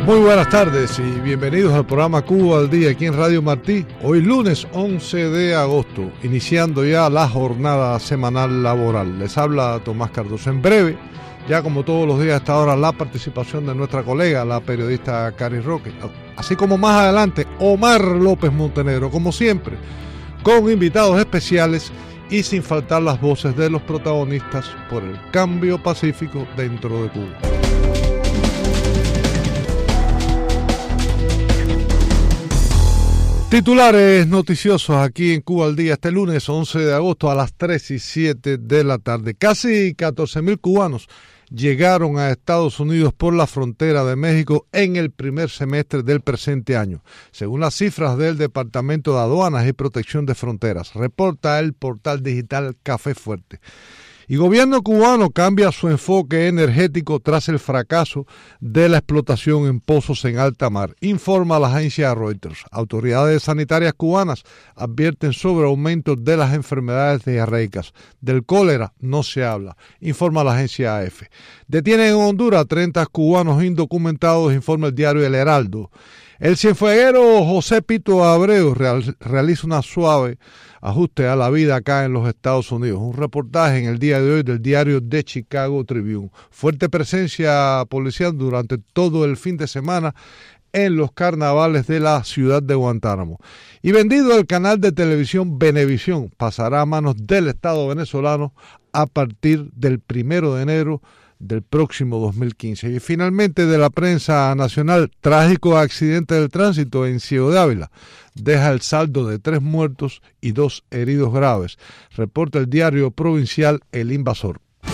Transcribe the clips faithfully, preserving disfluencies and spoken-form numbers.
Muy buenas tardes y bienvenidos al programa Cuba al Día aquí en Radio Martí. Hoy lunes once de agosto, iniciando ya la jornada semanal laboral. Les habla Tomás Cardoso. En breve, ya como todos los días a esta hora, la participación de nuestra colega, la periodista Cari Roque. Así como más adelante, Omar López Montenegro, como siempre, con invitados especiales y sin faltar las voces de los protagonistas por el cambio pacífico dentro de Cuba. Titulares noticiosos aquí en Cuba al Día este lunes once de agosto a las tres y siete de la tarde. Casi catorce mil cubanos llegaron a Estados Unidos por la frontera de México en el primer semestre del presente año, según las cifras del Departamento de Aduanas y Protección de Fronteras, reporta el portal digital Café Fuerte. Y gobierno cubano cambia su enfoque energético tras el fracaso de la explotación en pozos en alta mar, informa la agencia Reuters. Autoridades sanitarias cubanas advierten sobre aumentos de las enfermedades diarreicas. Del cólera no se habla, informa la agencia A F. Detienen en Honduras treinta cubanos indocumentados, informa el diario El Heraldo. El cienfueguero José Pito Abreu real, realiza una suave ajuste a la vida acá en los Estados Unidos. Un reportaje en el día de hoy del diario The Chicago Tribune. Fuerte presencia policial durante todo el fin de semana en los carnavales de la ciudad de Guantánamo. Y vendido el canal de televisión Venevisión, pasará a manos del Estado venezolano a partir del primero de enero del próximo dos mil quince. Y finalmente de la prensa nacional, trágico accidente del tránsito en Ciego de Ávila. Deja el saldo de tres muertos y dos heridos graves. Reporta el diario provincial El Invasor.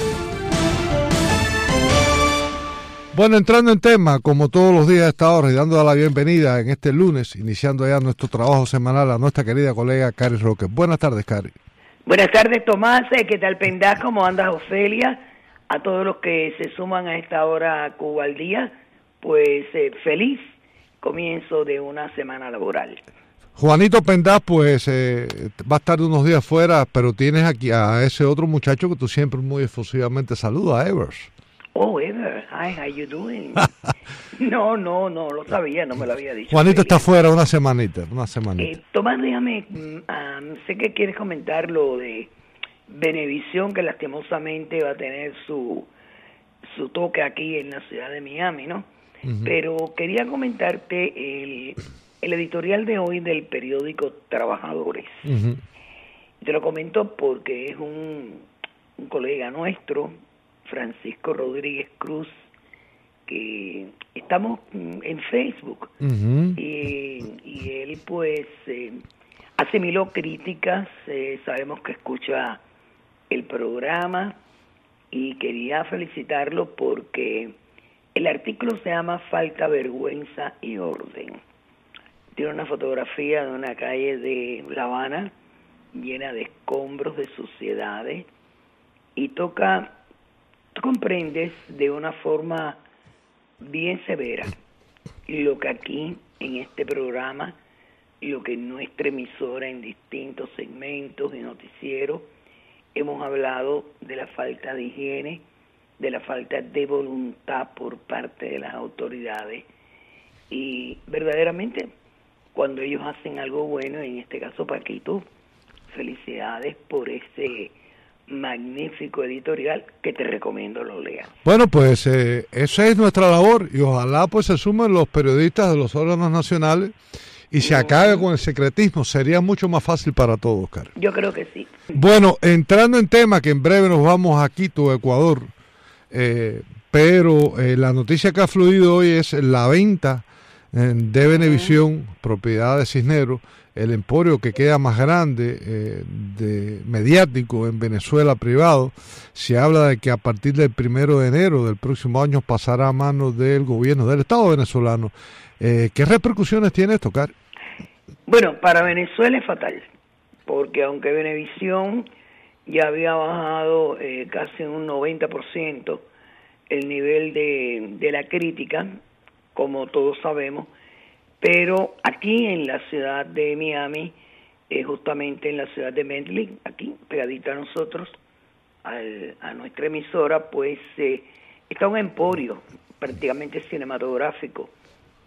Bueno, entrando en tema, como todos los días a esta hora y dando la bienvenida en este lunes, iniciando ya nuestro trabajo semanal a nuestra querida colega Cari Roque. Buenas tardes, Cari. Buenas tardes, Tomás. ¿Qué tal, Pendá? ¿Cómo andas, Ofelia? A todos los que se suman a esta hora a Cuba al Día, pues eh, feliz comienzo de una semana laboral. Juanito Pendaz, pues eh, va a estar unos días fuera, pero tienes aquí a ese otro muchacho que tú siempre muy efusivamente saludas, Evers. Oh, Evers, hi, how you doing? no, no, no, lo sabía, no me lo había dicho. Juanito está fuera una semanita, una semanita. Eh, Tomás, déjame, um, sé que quieres comentar lo de Venevisión, que lastimosamente va a tener su su toque aquí en la ciudad de Miami, ¿no? Uh-huh. Pero quería comentarte el, el editorial de hoy del periódico Trabajadores. Uh-huh. Te lo comento porque es un, un colega nuestro, Francisco Rodríguez Cruz, que estamos en Facebook. Uh-huh. y, y él pues eh, asimiló críticas, eh, sabemos que escucha el programa y quería felicitarlo porque el artículo se llama Falta vergüenza y orden. Tiene una fotografía de una calle de La Habana llena de escombros, de suciedades, y toca, tú comprendes de una forma bien severa lo que aquí en este programa, lo que en nuestra emisora en distintos segmentos y noticieros hemos hablado de la falta de higiene, de la falta de voluntad por parte de las autoridades, y verdaderamente cuando ellos hacen algo bueno, en este caso Paquito, felicidades por ese magnífico editorial que te recomiendo lo leas. Bueno, pues eh, esa es nuestra labor y ojalá pues se sumen los periodistas de los órganos nacionales y se acabe con el secretismo. Sería mucho más fácil para todos, Carlos. Yo creo que sí. Bueno, entrando en tema, que en breve nos vamos a Quito, Ecuador, eh, pero eh, la noticia que ha fluido hoy es la venta eh, de Venevisión, uh-huh. propiedad de Cisneros, el emporio que queda más grande, eh, de mediático en Venezuela privado. Se habla de que a partir del primero de enero del próximo año pasará a manos del gobierno del Estado venezolano. Eh, ¿Qué repercusiones tiene esto, Cari? Bueno, para Venezuela es fatal, porque aunque Venevisión ya había bajado eh, casi un noventa por ciento el nivel de, de la crítica, como todos sabemos, pero aquí en la ciudad de Miami, eh, justamente en la ciudad de Medellín, aquí pegadita a nosotros, al, a nuestra emisora, pues eh, está un emporio prácticamente cinematográfico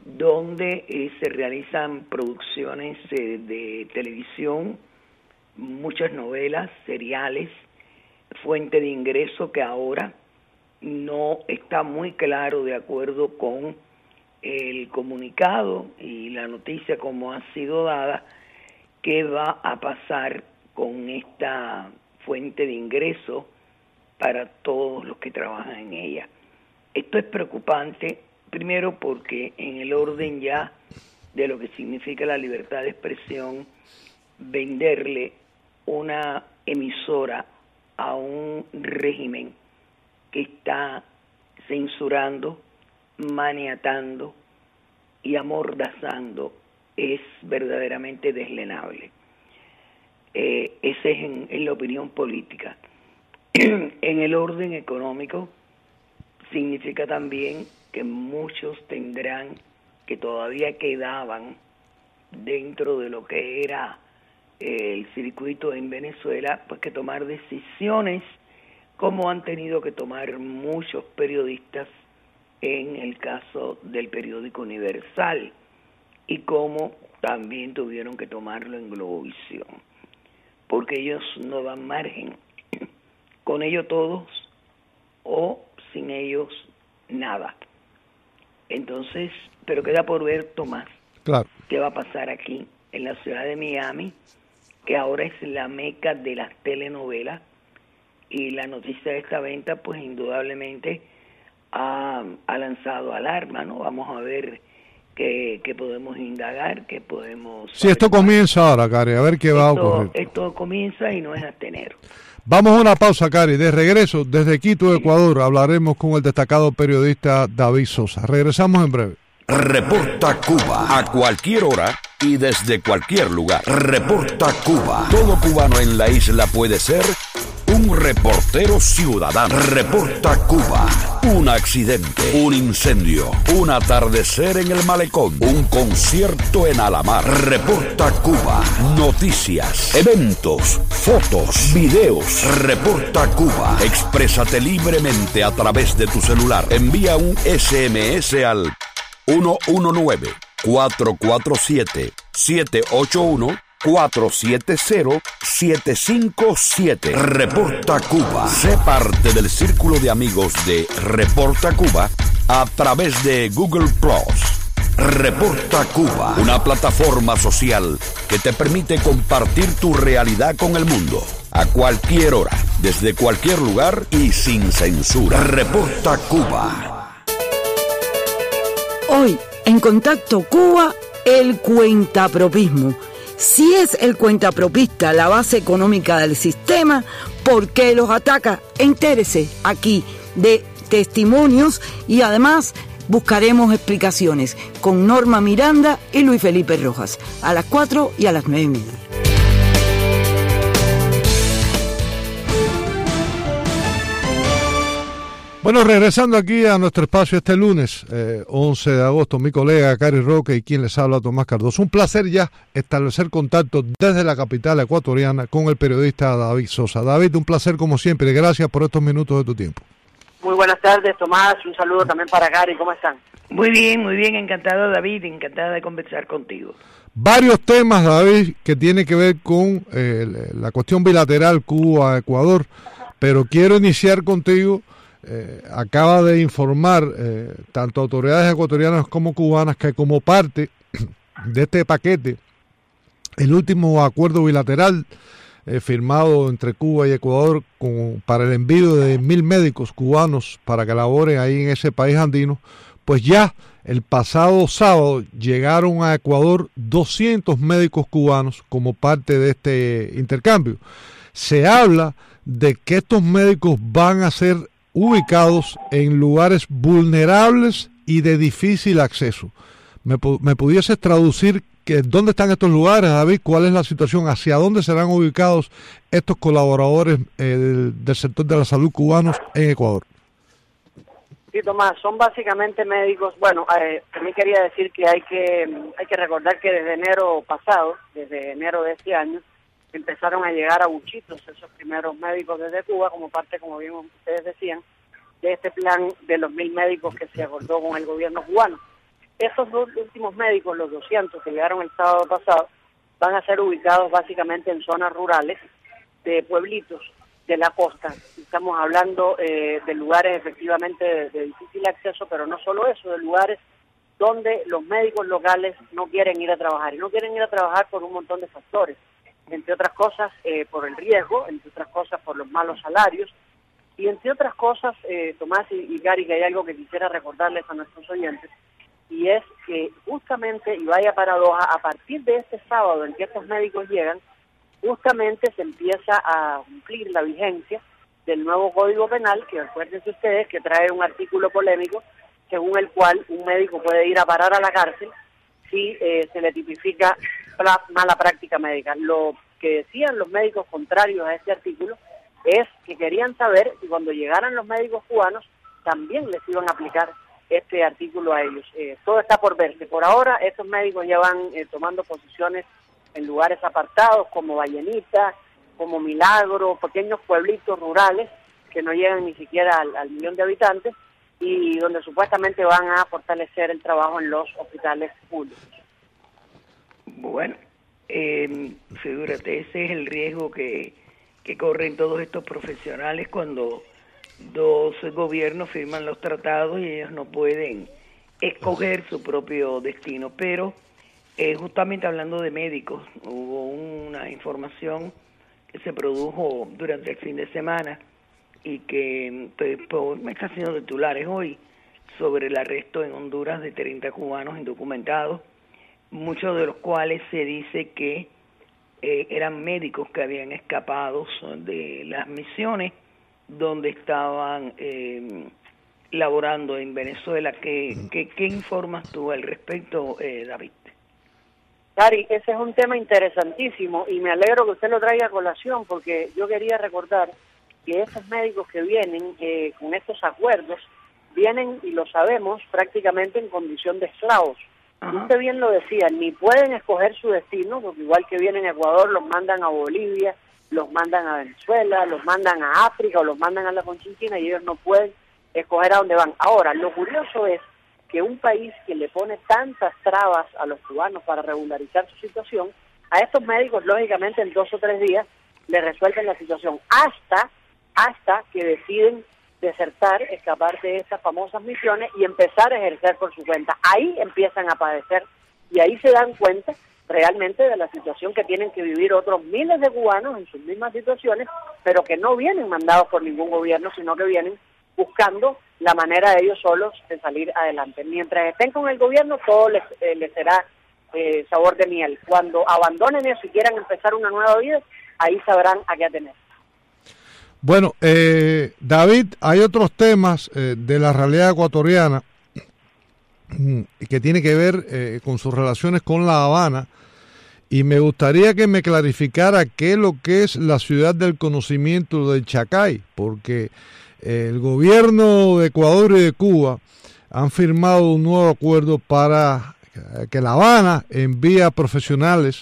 donde eh, se realizan producciones eh, de televisión, muchas novelas, seriales, fuente de ingreso que ahora no está muy claro de acuerdo con el comunicado y la noticia como ha sido dada, qué va a pasar con esta fuente de ingreso para todos los que trabajan en ella. Esto es preocupante, primero porque en el orden ya de lo que significa la libertad de expresión, venderle una emisora a un régimen que está censurando, maniatando y amordazando es verdaderamente deslenable. Eh, ese es en, en la opinión política. En el orden económico significa también que muchos tendrán, que todavía quedaban dentro de lo que era eh, el circuito en Venezuela, pues que tomar decisiones como han tenido que tomar muchos periodistas en el caso del periódico Universal y como también tuvieron que tomarlo en Globovisión, porque ellos no dan margen, con ellos todos o sin ellos nada. Entonces, pero queda por ver, Tomás, claro, qué va a pasar aquí en la ciudad de Miami, que ahora es la meca de las telenovelas, y la noticia de esta venta pues indudablemente ha, ha lanzado alarma, ¿no? Vamos a ver qué, qué podemos indagar, qué podemos... Si esto comienza ahora, Cari, a ver qué va a ocurrir. Esto comienza y no es hasta enero. Vamos a una pausa, Cari. De regreso, desde Quito, Ecuador, hablaremos con el destacado periodista David Sosa. Regresamos en breve. Reporta Cuba, a cualquier hora y desde cualquier lugar. Reporta Cuba. Todo cubano en la isla puede ser un reportero ciudadano. Reporta Cuba. Un accidente, un incendio, un atardecer en el malecón, un concierto en Alamar. Reporta Cuba. Noticias, eventos, fotos, videos. Reporta Cuba. Exprésate libremente a través de tu celular. Envía un ese eme ese al uno uno nueve, cuatro cuatro siete, siete ocho uno, cuatro siete cero, siete cinco siete. Reporta Cuba. Sé parte del círculo de amigos de Reporta Cuba a través de Google Plus. Reporta Cuba, una plataforma social que te permite compartir tu realidad con el mundo a cualquier hora, desde cualquier lugar y sin censura. Reporta Cuba. Hoy, en Contacto Cuba, el cuentapropismo. Si es el cuentapropista la base económica del sistema, ¿por qué los ataca? Entérese aquí de testimonios y además buscaremos explicaciones con Norma Miranda y Luis Felipe Rojas a las cuatro y a las nueve y media. Bueno, regresando aquí a nuestro espacio este lunes, eh, once de agosto, mi colega Cari Roque y quien les habla, Tomás Cardoso. Un placer ya establecer contacto desde la capital ecuatoriana con el periodista David Sosa. David, un placer como siempre y gracias por estos minutos de tu tiempo. Muy buenas tardes, Tomás. Un saludo también para Cari. ¿Cómo están? Muy bien, muy bien. Encantada, David. Encantada de conversar contigo. Varios temas, David, que tienen que ver con eh, la cuestión bilateral Cuba-Ecuador, pero quiero iniciar contigo. Eh, acaba de informar eh, tanto autoridades ecuatorianas como cubanas que como parte de este paquete, el último acuerdo bilateral eh, firmado entre Cuba y Ecuador con, para el envío de mil médicos cubanos para que laboren ahí en ese país andino, pues ya el pasado sábado llegaron a Ecuador doscientos médicos cubanos como parte de este intercambio. Se habla de que estos médicos van a ser ubicados en lugares vulnerables y de difícil acceso. ¿Me, me pudieses traducir que dónde están estos lugares, David? ¿Cuál es la situación? ¿Hacia dónde serán ubicados estos colaboradores eh, del, del sector de la salud cubanos en Ecuador? Sí, Tomás, son básicamente médicos. Bueno, eh, también quería decir que hay que hay que recordar que desde enero pasado, desde enero de este año, empezaron a llegar a buchitos esos primeros médicos desde Cuba, como parte, como bien ustedes decían, de este plan de los mil médicos que se acordó con el gobierno cubano. esos dos últimos médicos, los doscientos que llegaron el sábado pasado, van a ser ubicados básicamente en zonas rurales de pueblitos de la costa. Estamos hablando eh, de lugares efectivamente de, de difícil acceso, pero no solo eso, de lugares donde los médicos locales no quieren ir a trabajar, y no quieren ir a trabajar por un montón de factores, entre otras cosas eh, por el riesgo, entre otras cosas por los malos salarios, y entre otras cosas, eh, Tomás y, y Gary, que hay algo que quisiera recordarles a nuestros oyentes, y es que justamente, y vaya paradoja, a partir de este sábado en que estos médicos llegan, justamente se empieza a cumplir la vigencia del nuevo Código Penal, que acuérdense ustedes que trae un artículo polémico según el cual un médico puede ir a parar a la cárcel si eh, se le tipifica la mala práctica médica. Lo que decían los médicos contrarios a este artículo es que querían saber si cuando llegaran los médicos cubanos también les iban a aplicar este artículo a ellos. Eh, todo está por verse. Por ahora estos médicos ya van eh, tomando posiciones en lugares apartados como Vallenita, como Milagro, pequeños pueblitos rurales que no llegan ni siquiera al, al millón de habitantes, y donde supuestamente van a fortalecer el trabajo en los hospitales públicos. Bueno, eh, figúrate, ese es el riesgo que, que corren todos estos profesionales cuando dos gobiernos firman los tratados y ellos no pueden escoger su propio destino. Pero eh, justamente hablando de médicos, hubo una información que se produjo durante el fin de semana y que pues, me está haciendo titulares hoy sobre el arresto en Honduras de treinta cubanos indocumentados, muchos de los cuales se dice que eh, eran médicos que habían escapado de las misiones donde estaban eh, laborando en Venezuela. ¿Qué, qué, qué informas tú al respecto, eh, David? Cari, ese es un tema interesantísimo y me alegro que usted lo traiga a colación, porque yo quería recordar que esos médicos que vienen eh, con estos acuerdos, vienen, y lo sabemos, prácticamente en condición de esclavos. Uh-huh. Usted bien lo decía, ni pueden escoger su destino, porque igual que vienen a Ecuador, los mandan a Bolivia, los mandan a Venezuela, los mandan a África o los mandan a la Conchinchina, y ellos no pueden escoger a dónde van. Ahora, lo curioso es que un país que le pone tantas trabas a los cubanos para regularizar su situación, a estos médicos, lógicamente, en dos o tres días, le resuelven la situación, hasta, hasta que deciden desertar, escapar de estas famosas misiones y empezar a ejercer por su cuenta. Ahí empiezan a padecer y ahí se dan cuenta realmente de la situación que tienen que vivir otros miles de cubanos en sus mismas situaciones, pero que no vienen mandados por ningún gobierno, sino que vienen buscando la manera de ellos solos de salir adelante. Mientras estén con el gobierno, todo les, eh, les será eh, sabor de miel. Cuando abandonen eso y quieran empezar una nueva vida, ahí sabrán a qué atener. Bueno, eh, David, hay otros temas eh, de la realidad ecuatoriana que tiene que ver eh, con sus relaciones con La Habana, y me gustaría que me clarificara qué es lo que es la ciudad del conocimiento del Chacay, porque eh, el gobierno de Ecuador y de Cuba han firmado un nuevo acuerdo para que La Habana envíe a profesionales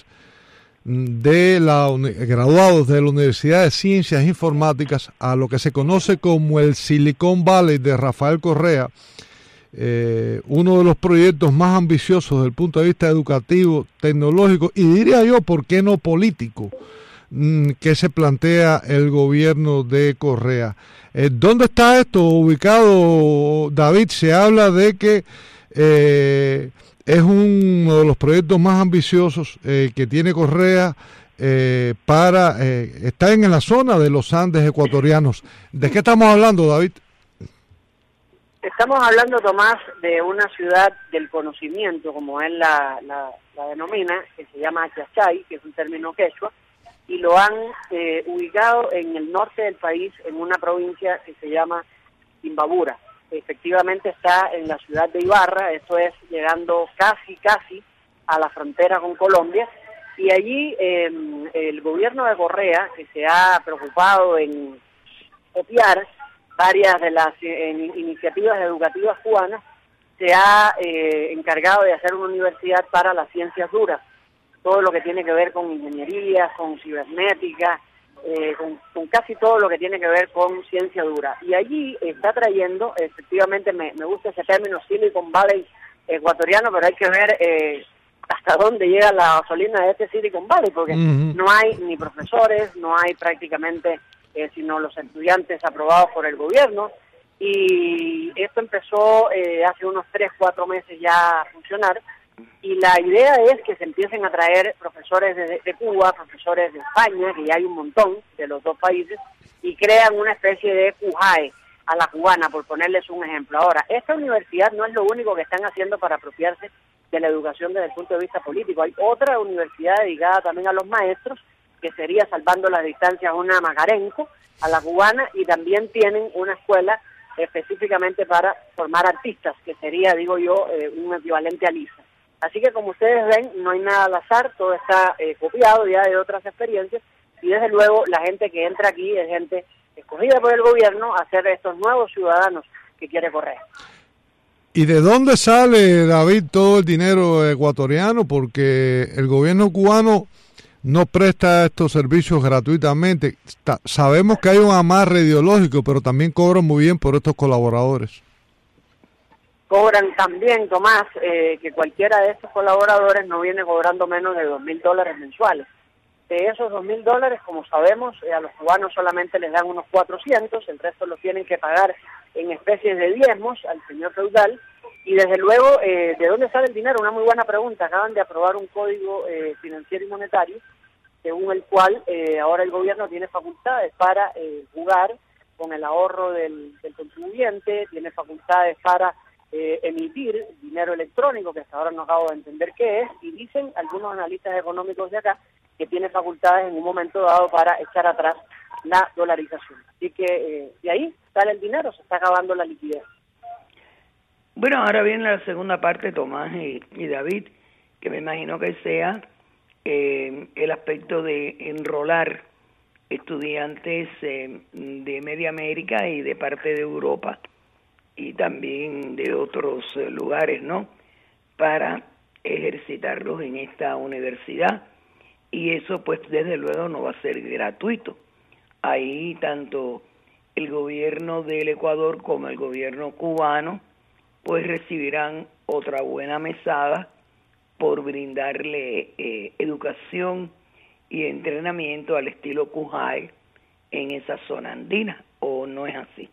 de la graduados de la Universidad de Ciencias Informáticas a lo que se conoce como el Silicon Valley de Rafael Correa, eh, uno de los proyectos más ambiciosos desde el punto de vista educativo, tecnológico y diría yo, ¿por qué no político?, mmm, que se plantea el gobierno de Correa. Eh, ¿Dónde está esto ubicado, David? Se habla de que eh, es uno de los proyectos más ambiciosos eh, que tiene Correa eh, para eh, estar en la zona de los Andes ecuatorianos. ¿De qué estamos hablando, David? Estamos hablando, Tomás, de una ciudad del conocimiento, como él la, la, la denomina, que se llama Chachay, que es un término quechua, y lo han eh, ubicado en el norte del país, en una provincia que se llama Imbabura. Efectivamente está en la ciudad de Ibarra, esto es llegando casi, casi a la frontera con Colombia, y allí eh, el gobierno de Correa, que se ha preocupado en copiar varias de las eh, iniciativas educativas cubanas, se ha eh, encargado de hacer una universidad para las ciencias duras, todo lo que tiene que ver con ingeniería, con cibernética, eh, con, con casi todo lo que tiene que ver con ciencia dura. Y allí está trayendo, efectivamente me, me gusta ese término, Silicon Valley ecuatoriano, pero hay que ver eh, hasta dónde llega la gasolina de este Silicon Valley, porque uh-huh. no hay ni profesores, no hay prácticamente eh, sino los estudiantes aprobados por el gobierno, y esto empezó eh, hace unos tres, cuatro meses ya a funcionar, y la idea es que se empiecen a traer profesores de, de Cuba, profesores de España, que ya hay un montón de los dos países, y crean una especie de CUJAE a la cubana, por ponerles un ejemplo. Ahora, esta universidad no es lo único que están haciendo para apropiarse de la educación desde el punto de vista político. Hay otra universidad dedicada también a los maestros, que sería, salvando las distancias, una Macarenco, a la cubana, y también tienen una escuela específicamente para formar artistas, que sería, digo yo, eh, un equivalente a LISA. Así que, como ustedes ven, no hay nada al azar, todo está eh, copiado ya de otras experiencias, y desde luego la gente que entra aquí es gente escogida por el gobierno a ser estos nuevos ciudadanos que quiere correr. ¿Y de dónde sale, David, todo el dinero ecuatoriano? Porque el gobierno cubano no presta estos servicios gratuitamente. Sabemos que hay un amarre ideológico, pero también cobran muy bien por estos colaboradores. Cobran también, Tomás, eh, que cualquiera de estos colaboradores no viene cobrando menos de dos mil dólares mensuales. De esos dos mil dólares, como sabemos, eh, a los cubanos solamente les dan unos cuatrocientos, el resto los tienen que pagar en especies de diezmos al señor feudal. Y desde luego, eh, ¿de dónde sale el dinero? Una muy buena pregunta. Acaban de aprobar un código eh, financiero y monetario, según el cual eh, ahora el gobierno tiene facultades para eh, jugar con el ahorro del, del contribuyente, tiene facultades para Eh, emitir dinero electrónico, que hasta ahora no acabo de entender qué es, y dicen algunos analistas económicos de acá que tiene facultades en un momento dado para echar atrás la dolarización. Así que eh, de ahí sale el dinero, se está acabando la liquidez. Bueno, ahora viene la segunda parte, Tomás y, y David, que me imagino que sea eh, el aspecto de enrolar estudiantes eh, de Media América y de parte de Europa, y también de otros eh, lugares, ¿no?, para ejercitarlos en esta universidad, y eso pues desde luego no va a ser gratuito. Ahí tanto el gobierno del Ecuador como el gobierno cubano pues recibirán otra buena mesada por brindarle eh, educación y entrenamiento al estilo CUJAE en esa zona andina, ¿o no es así?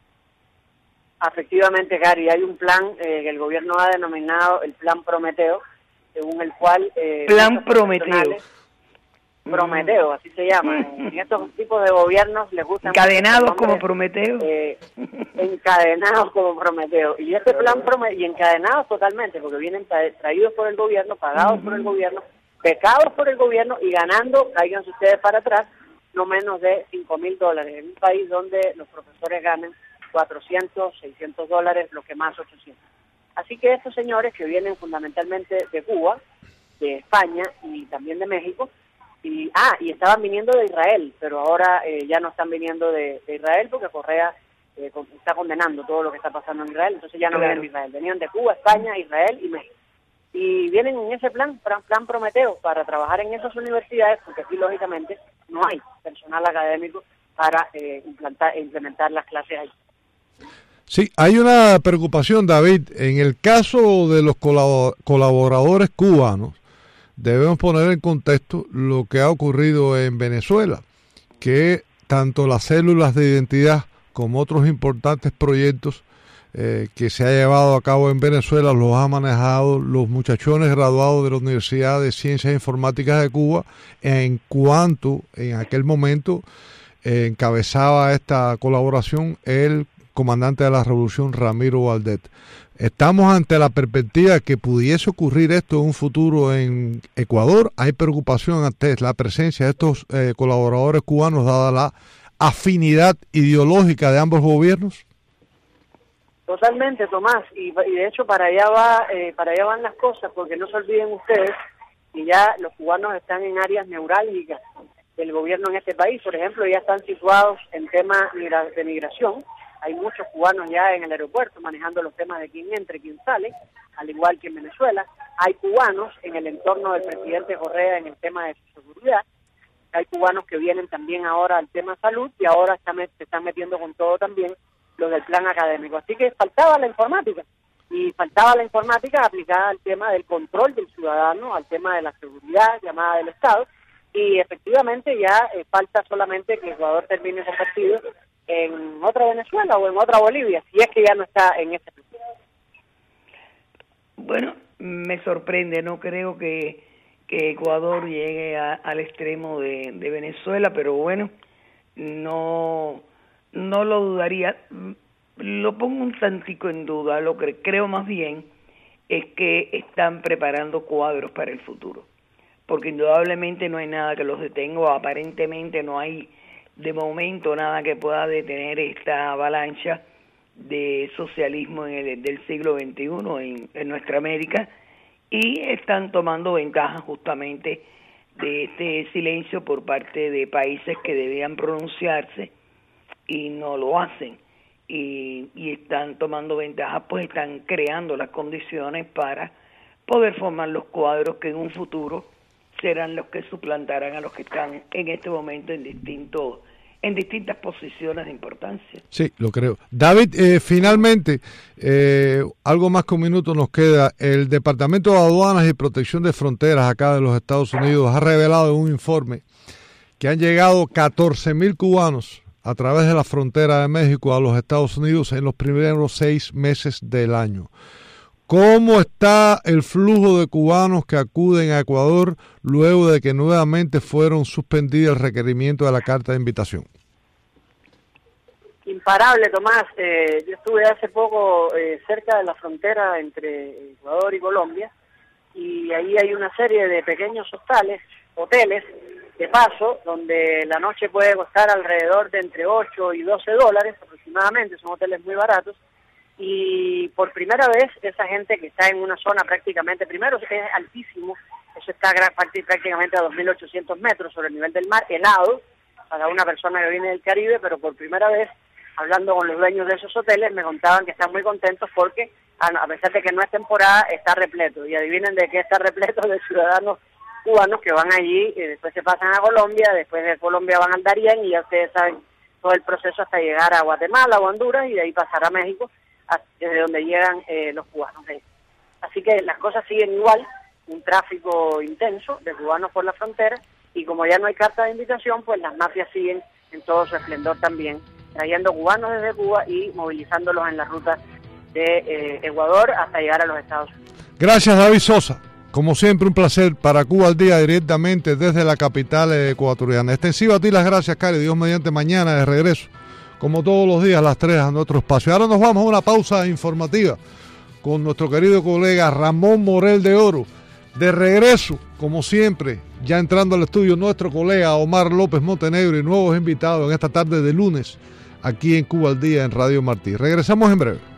Efectivamente, Gary, hay un plan eh, que el gobierno ha denominado el Plan Prometeo, según el cual... Eh, Plan Prometeo. Prometeo, así se llama. Mm. En estos tipos de gobiernos les gustan... Encadenados como Prometeo. Eh, encadenados como Prometeo. Y este plan Prometeo, y encadenados totalmente, porque vienen tra- traídos por el gobierno, pagados uh-huh. por el gobierno, becados por el gobierno, y ganando, cáiganse ustedes para atrás, no menos de cinco mil dólares, en un país donde los profesores ganan cuatrocientos, seiscientos dólares, lo que más ochocientos. Así que estos señores que vienen fundamentalmente de Cuba, de España y también de México, y ah, y estaban viniendo de Israel, pero ahora eh, ya no están viniendo de, de Israel porque Correa eh, con, está condenando todo lo que está pasando en Israel, entonces ya no claro. vienen de Israel, venían de Cuba, España, Israel y México. Y vienen en ese plan, plan, plan Prometeo, para trabajar en esas universidades, porque aquí lógicamente no hay personal académico para eh, implantar, implementar las clases ahí. Sí, hay una preocupación, David. En el caso de los colaboradores cubanos, debemos poner en contexto lo que ha ocurrido en Venezuela, que tanto las células de identidad como otros importantes proyectos eh, que se ha llevado a cabo en Venezuela los ha manejado los muchachones graduados de la Universidad de Ciencias Informáticas de Cuba, en cuanto en aquel momento eh, encabezaba esta colaboración el comandante de la revolución, Ramiro Valdet. ¿Estamos ante la perspectiva que pudiese ocurrir esto en un futuro en Ecuador? ¿Hay preocupación ante la presencia de estos eh, colaboradores cubanos, dada la afinidad ideológica de ambos gobiernos? Totalmente, Tomás, y, y de hecho para allá va, eh, para allá van las cosas, porque no se olviden ustedes que ya los cubanos están en áreas neurálgicas del gobierno en este país. Por ejemplo, ya están situados en temas de migración. Hay muchos cubanos ya en el aeropuerto manejando los temas de quién entra y quién sale, al igual que en Venezuela. Hay cubanos en el entorno del presidente Correa en el tema de seguridad. Hay cubanos que vienen también ahora al tema salud, y ahora están, se están metiendo con todo también los del plan académico. Así que faltaba la informática. y faltaba la informática aplicada al tema del control del ciudadano, al tema de la seguridad llamada del Estado, y efectivamente ya eh, falta solamente que Ecuador termine ese partido en otra Venezuela o en otra Bolivia, si es que ya no está en ese plan. Bueno, me sorprende, no creo que, que Ecuador llegue a, al extremo de, de Venezuela, pero bueno, no, no lo dudaría. Lo pongo un tantico en duda. Lo que creo más bien es que están preparando cuadros para el futuro, porque indudablemente no hay nada que los detenga, o aparentemente no hay de momento nada que pueda detener esta avalancha de socialismo en el, del siglo veintiuno en, en nuestra América, y están tomando ventaja justamente de este silencio por parte de países que debían pronunciarse y no lo hacen. Y, y están tomando ventaja, pues están creando las condiciones para poder formar los cuadros que en un futuro serán los que suplantarán a los que están en este momento en distintos en distintas posiciones de importancia. Sí, lo creo. David, eh, finalmente, eh, algo más que un minuto nos queda. El Departamento de Aduanas y Protección de Fronteras acá de los Estados Unidos ha revelado en un informe que han llegado catorce mil cubanos a través de la frontera de México a los Estados Unidos en los primeros seis meses del año. ¿Cómo está el flujo de cubanos que acuden a Ecuador luego de que nuevamente fueron suspendidos el requerimiento de la carta de invitación? Imparable, Tomás. Eh, yo estuve hace poco eh, cerca de la frontera entre Ecuador y Colombia, y ahí hay una serie de pequeños hostales, hoteles, de paso, donde la noche puede costar alrededor de entre ocho y doce dólares aproximadamente, son hoteles muy baratos, y por primera vez esa gente que está en una zona prácticamente, primero es altísimo, eso está prácticamente a dos mil ochocientos metros sobre el nivel del mar, helado, para una persona que viene del Caribe, pero por primera vez, hablando con los dueños de esos hoteles, me contaban que están muy contentos porque, a pesar de que no es temporada, está repleto, y adivinen de qué está repleto, de ciudadanos cubanos que van allí y después se pasan a Colombia, después de Colombia van al Darién, y ya ustedes saben todo el proceso hasta llegar a Guatemala o Honduras, y de ahí pasar a México, desde donde llegan eh, los cubanos. Así que las cosas siguen igual, un tráfico intenso de cubanos por la frontera, y como ya no hay carta de invitación, pues las mafias siguen en todo su esplendor también, trayendo cubanos desde Cuba y movilizándolos en la ruta de eh, Ecuador hasta llegar a los Estados Unidos. Gracias, David Sosa. Como siempre, un placer para Cuba al Día, directamente desde la capital ecuatoriana. Extensivo a ti las gracias, Cari. Dios mediante, mañana de regreso, como todos los días, a las tres a nuestro espacio. Ahora nos vamos a una pausa informativa con nuestro querido colega Ramón Morel de Oro. De regreso, como siempre, ya entrando al estudio, nuestro colega Omar López Montenegro y nuevos invitados en esta tarde de lunes, aquí en Cuba al Día en Radio Martí. Regresamos en breve.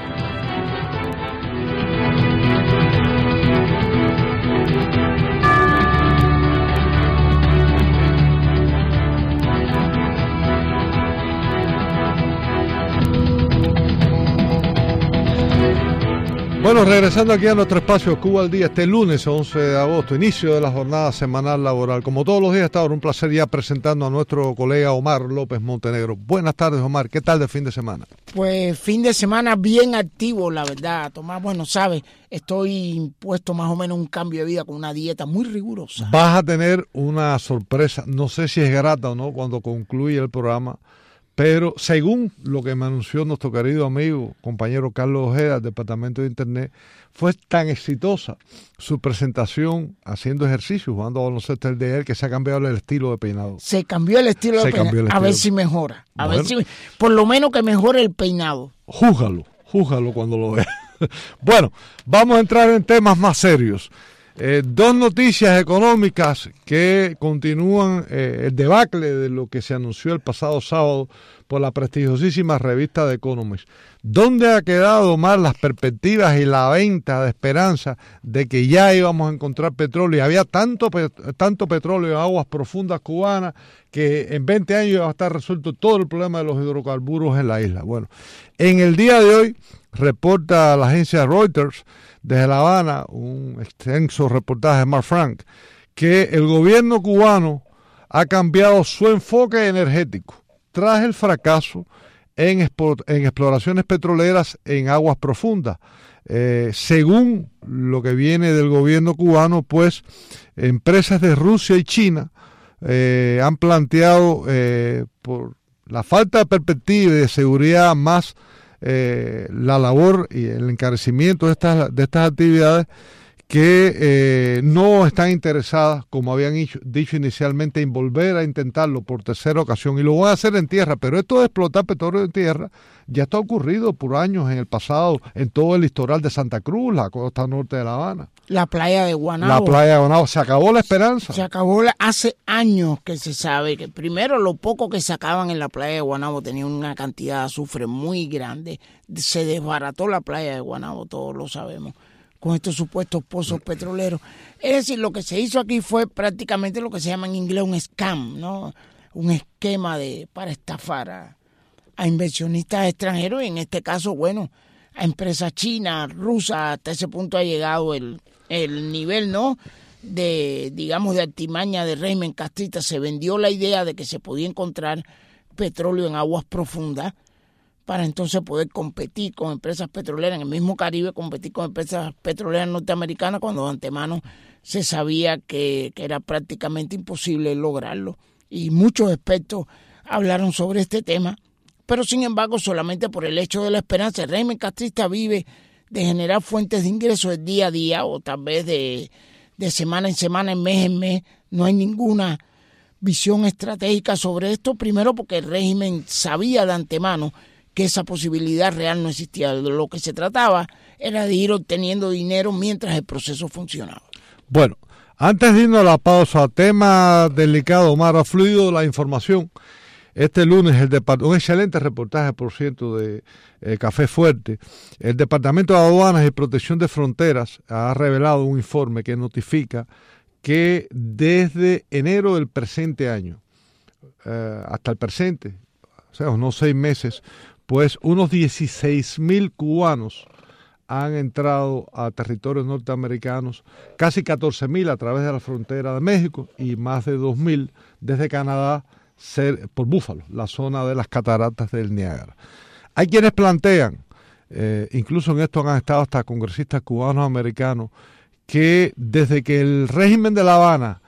Bueno, regresando aquí a nuestro espacio Cuba al Día, este lunes once de agosto, inicio de la jornada semanal laboral. Como todos los días, está ahora un placer ya presentando a nuestro colega Omar López Montenegro. Buenas tardes, Omar. ¿Qué tal de fin de semana? Pues fin de semana bien activo, la verdad, Tomás. Bueno, sabes, estoy impuesto más o menos un cambio de vida con una dieta muy rigurosa. Vas a tener una sorpresa, no sé si es grata o no, cuando concluya el programa. Pero según lo que me anunció nuestro querido amigo, compañero Carlos Ojeda, del Departamento de Internet, fue tan exitosa su presentación haciendo ejercicio, jugando a baloncesto el de él, que se ha cambiado el estilo de peinado. Se cambió el estilo se de peinado. El a ver estilo. si mejora. A bueno, ver si, por lo menos que mejore el peinado. Júzgalo, júzgalo cuando lo veas. Bueno, vamos a entrar en temas más serios. Eh, dos noticias económicas que continúan eh, el debacle de lo que se anunció el pasado sábado por la prestigiosísima revista The Economist. ¿Dónde ha quedado más las perspectivas y la venta de esperanza de que ya íbamos a encontrar petróleo? Y había tanto, tanto petróleo en aguas profundas cubanas que en veinte años iba a estar resuelto todo el problema de los hidrocarburos en la isla. Bueno, en el día de hoy reporta la agencia Reuters desde La Habana, un extenso reportaje de Mark Frank, que el gobierno cubano ha cambiado su enfoque energético tras el fracaso en, export, en exploraciones petroleras en aguas profundas. Eh, según lo que viene del gobierno cubano, pues empresas de Rusia y China eh, han planteado eh, por la falta de perspectiva y de seguridad, más eh, la labor y el encarecimiento de estas, de estas actividades, que eh, no están interesadas, como habían dicho, dicho inicialmente, en volver a intentarlo por tercera ocasión, y lo van a hacer en tierra. Pero esto de explotar petróleo en tierra ya está ocurrido por años en el pasado en todo el litoral de Santa Cruz, la costa norte de La Habana. La playa de Guanabo. La playa de Guanabo. Se acabó la esperanza. Se acabó la, hace años que se sabe que primero lo poco que sacaban en la playa de Guanabo tenía una cantidad de azufre muy grande. Se desbarató la playa de Guanabo, todos lo sabemos, con estos supuestos pozos petroleros. Es decir, lo que se hizo aquí fue prácticamente lo que se llama en inglés un scam, ¿no? Un esquema de para estafar a, a inversionistas extranjeros, y en este caso, bueno, a empresas chinas, rusas. Hasta ese punto ha llegado el, el nivel, ¿no?, de, digamos, de artimaña del régimen castrista. Se vendió la idea de que se podía encontrar petróleo en aguas profundas, para entonces poder competir con empresas petroleras en el mismo Caribe, competir con empresas petroleras norteamericanas, cuando de antemano se sabía que, que era prácticamente imposible lograrlo. Y muchos expertos hablaron sobre este tema, pero sin embargo, solamente por el hecho de la esperanza. El régimen castrista vive de generar fuentes de ingresos de día a día, o tal vez de, de semana en semana, en mes en mes. No hay ninguna visión estratégica sobre esto, primero porque el régimen sabía de antemano que esa posibilidad real no existía. De lo que se trataba era de ir obteniendo dinero mientras el proceso funcionaba. Bueno, antes de irnos a la pausa, tema delicado, Omar, ha fluido la información. Este lunes, el depart- un excelente reportaje, por cierto, de eh, Café Fuerte. El Departamento de Aduanas y Protección de Fronteras ha revelado un informe que notifica que desde enero del presente año eh, hasta el presente, o sea, unos seis meses, pues unos dieciséis mil cubanos han entrado a territorios norteamericanos, casi catorce mil a través de la frontera de México y más de dos mil desde Canadá ser, por Búfalo, la zona de las cataratas del Niágara. Hay quienes plantean, eh, incluso en esto han estado hasta congresistas cubanos americanos, que desde que el régimen de La Habana,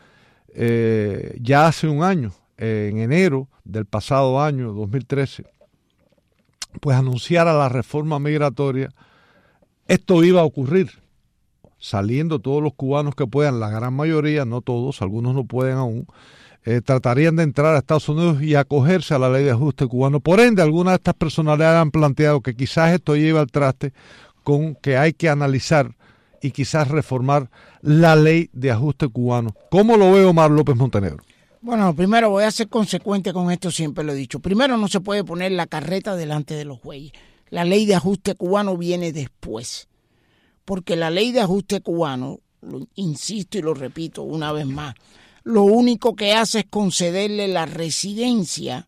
eh, ya hace un año, eh, en enero del pasado año, dos mil trece, pues anunciara la reforma migratoria, esto iba a ocurrir, saliendo todos los cubanos que puedan, la gran mayoría, no todos, algunos no pueden aún, eh, tratarían de entrar a Estados Unidos y acogerse a la ley de ajuste cubano. Por ende, algunas de estas personalidades han planteado que quizás esto lleve al traste con que hay que analizar y quizás reformar la ley de ajuste cubano. ¿Cómo lo ve Omar López Montenegro? Bueno, primero voy a ser consecuente con esto, siempre lo he dicho. Primero, no se puede poner la carreta delante de los bueyes. La ley de ajuste cubano viene después, porque la ley de ajuste cubano, lo insisto y lo repito una vez más, lo único que hace es concederle la residencia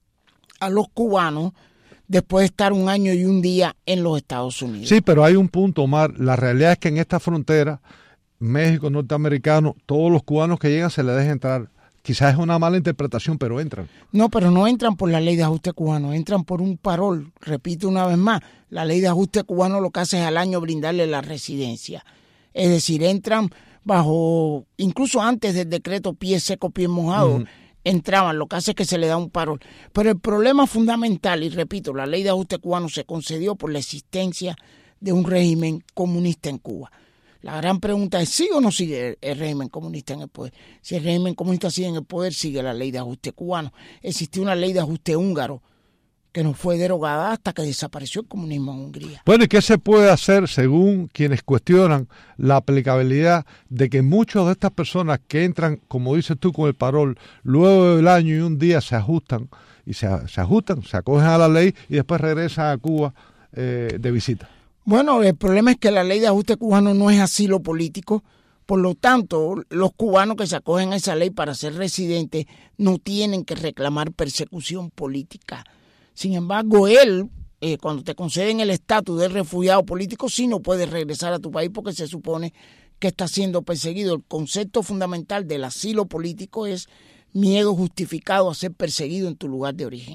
a los cubanos después de estar un año y un día en los Estados Unidos. Sí, pero hay un punto, Omar. La realidad es que en esta frontera, México, norteamericano, todos los cubanos que llegan se les deja entrar. Quizás es una mala interpretación, pero entran. No, pero no entran por la ley de ajuste cubano, entran por un parol. Repito una vez más, la ley de ajuste cubano lo que hace es al año brindarle la residencia. Es decir, entran bajo, incluso antes del decreto pie seco, pie mojado, uh-huh. entraban, lo que hace es que se le da un parol. Pero el problema fundamental, y repito, la ley de ajuste cubano se concedió por la existencia de un régimen comunista en Cuba. La gran pregunta es, ¿sigue o no sigue el régimen comunista en el poder? Si el régimen comunista sigue en el poder, sigue la ley de ajuste cubano. Existió una ley de ajuste húngaro que no fue derogada hasta que desapareció el comunismo en Hungría. Bueno, ¿y qué se puede hacer según quienes cuestionan la aplicabilidad de que muchas de estas personas que entran, como dices tú, con el parol, luego del año y un día se ajustan, y se, se ajustan, se acogen a la ley y después regresan a Cuba eh, de visita? Bueno, el problema es que la ley de ajuste cubano no es asilo político, por lo tanto, los cubanos que se acogen a esa ley para ser residentes no tienen que reclamar persecución política. Sin embargo, él, eh, cuando te conceden el estatus de refugiado político, sí no puedes regresar a tu país porque se supone que está siendo perseguido. El concepto fundamental del asilo político es miedo justificado a ser perseguido en tu lugar de origen.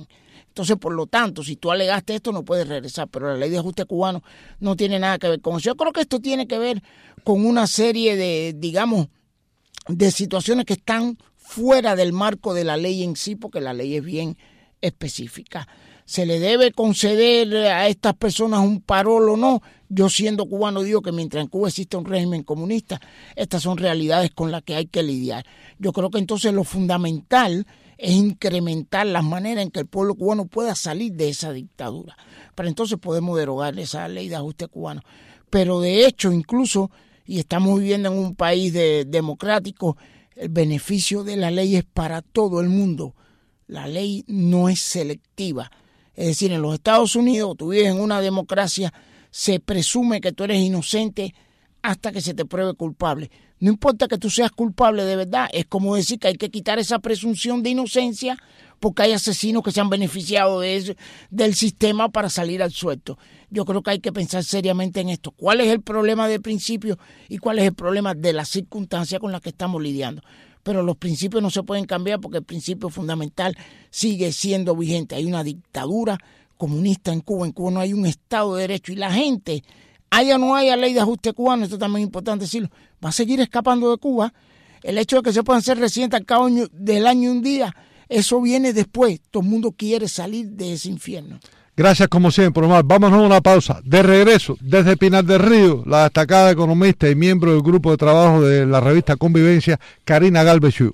Entonces, por lo tanto, si tú alegaste esto, no puedes regresar, pero la ley de ajuste cubano no tiene nada que ver con eso. Yo creo que esto tiene que ver con una serie de, digamos, de situaciones que están fuera del marco de la ley en sí, porque la ley es bien específica. ¿Se le debe conceder a estas personas un parol o no? Yo, siendo cubano, digo que mientras en Cuba existe un régimen comunista, estas son realidades con las que hay que lidiar. Yo creo que entonces lo fundamental es incrementar las maneras en que el pueblo cubano pueda salir de esa dictadura. Para entonces podemos derogar esa ley de ajuste cubano. Pero de hecho, incluso, y estamos viviendo en un país de, democrático, el beneficio de la ley es para todo el mundo. La ley no es selectiva. Es decir, en los Estados Unidos, tú vives en una democracia, se presume que tú eres inocente hasta que se te pruebe culpable. No importa que tú seas culpable de verdad, es como decir que hay que quitar esa presunción de inocencia porque hay asesinos que se han beneficiado de eso, del sistema para salir al suelto. Yo creo que hay que pensar seriamente en esto. ¿Cuál es el problema del principio y cuál es el problema de la circunstancia con la que estamos lidiando? Pero los principios no se pueden cambiar porque el principio fundamental sigue siendo vigente. Hay una dictadura comunista en Cuba. En Cuba no hay un Estado de Derecho y la gente, haya o no haya ley de ajuste cubano, esto también es importante decirlo, va a seguir escapando de Cuba. El hecho de que se puedan ser residentes al cabo del año un día, eso viene después. Todo el mundo quiere salir de ese infierno. Gracias como siempre, Omar. Vámonos a una pausa. De regreso, desde Pinar del Río, la destacada economista y miembro del grupo de trabajo de la revista Convivencia, Karina Galvez Chiu.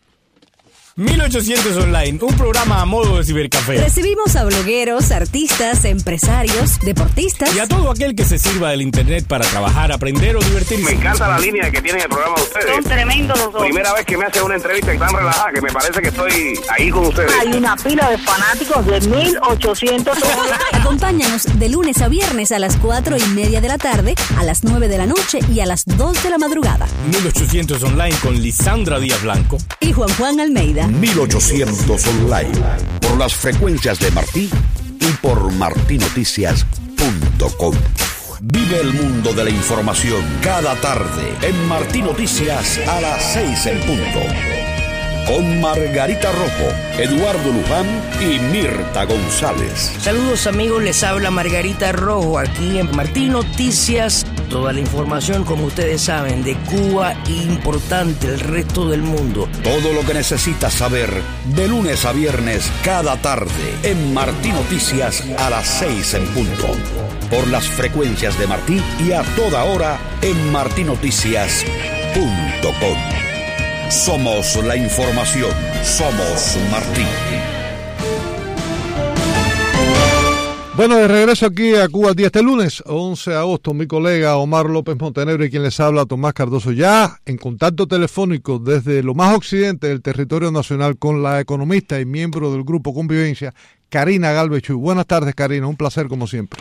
mil ochocientos Online, un programa a modo de cibercafé. Recibimos a blogueros, artistas, empresarios, deportistas y a todo aquel que se sirva del internet para trabajar, aprender o divertirse. Me encanta la línea que tienen el programa de ustedes. Son tremendos los dos. Primera vez que me hacen una entrevista tan relajada que me parece que estoy ahí con ustedes. Hay una pila de fanáticos de mil ochocientos Online. Acompáñanos de lunes a viernes a las cuatro y media de la tarde, a las nueve de la noche y a las dos de la madrugada. mil ochocientos Online con Lisandra Díaz Blanco y Juan Juan Almeida. mil ochocientos Online, por las frecuencias de Martí y por martí noticias punto com. Vive el mundo de la información cada tarde en Martí Noticias a las seis en punto. Con Margarita Rojo, Eduardo Luján y Mirta González. Saludos amigos, les habla Margarita Rojo aquí en Martí Noticias. Toda la información, como ustedes saben, de Cuba importante el resto del mundo. Todo lo que necesitas saber de lunes a viernes cada tarde en Martí Noticias a las seis en punto. Por las frecuencias de Martí y a toda hora en martí noticias punto com. Somos la información, somos Martí. Bueno, de regreso aquí a Cuba al día este lunes, once de agosto, mi colega Omar López Montenegro y quien les habla, Tomás Cardoso, ya en contacto telefónico desde lo más occidente del territorio nacional con la economista y miembro del grupo Convivencia, Karina Galvez Chiu. Buenas tardes, Karina, un placer como siempre.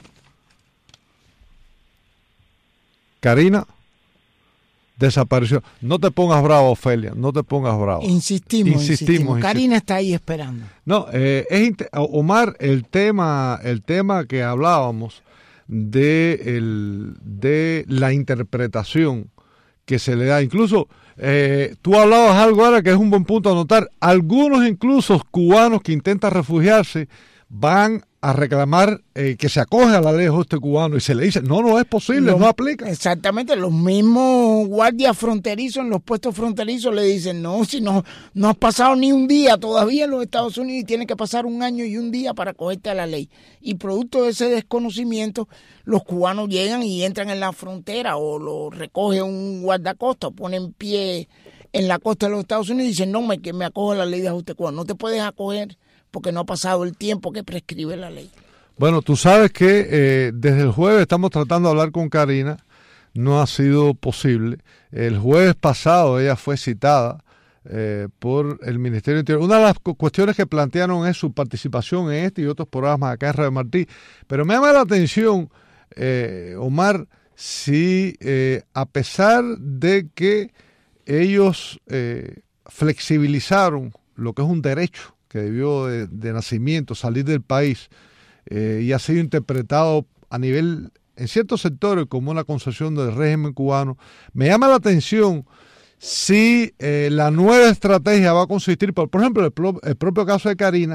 Karina. Desapareció. No te pongas bravo, Ofelia, no te pongas bravo. Insistimos, insistimos. insistimos. Karina insistimos. está ahí esperando. No, eh, es Omar, el tema, el tema que hablábamos de, el, de la interpretación que se le da. Incluso eh, tú hablabas algo ahora que es un buen punto a notar. Algunos incluso cubanos que intentan refugiarse van a reclamar eh, que se acoge a la ley de ajuste cubano y se le dice, no, no es posible, los, no aplica. Exactamente, los mismos guardias fronterizos en los puestos fronterizos le dicen, no, si no, no has pasado ni un día todavía en los Estados Unidos y tiene que pasar un año y un día para acogerte a la ley. Y producto de ese desconocimiento, los cubanos llegan y entran en la frontera o lo recoge un guardacosta o ponen pie en la costa de los Estados Unidos y dicen, no, me, que me acojo a la ley de ajuste cubano. No te puedes acoger porque no ha pasado el tiempo que prescribe la ley. Bueno, tú sabes que eh, desde el jueves estamos tratando de hablar con Karina, no ha sido posible. El jueves pasado ella fue citada eh, por el Ministerio del Interior. Una de las cu- cuestiones que plantearon es su participación en este y otros programas acá en Radio Martí. Pero me llama la atención, eh, Omar, si eh, a pesar de que ellos eh, flexibilizaron lo que es un derecho que debió de, de nacimiento salir del país eh, y ha sido interpretado a nivel, en ciertos sectores, como una concesión del régimen cubano, me llama la atención si eh, la nueva estrategia va a consistir, por, por ejemplo, el, pro, el propio caso de Karina,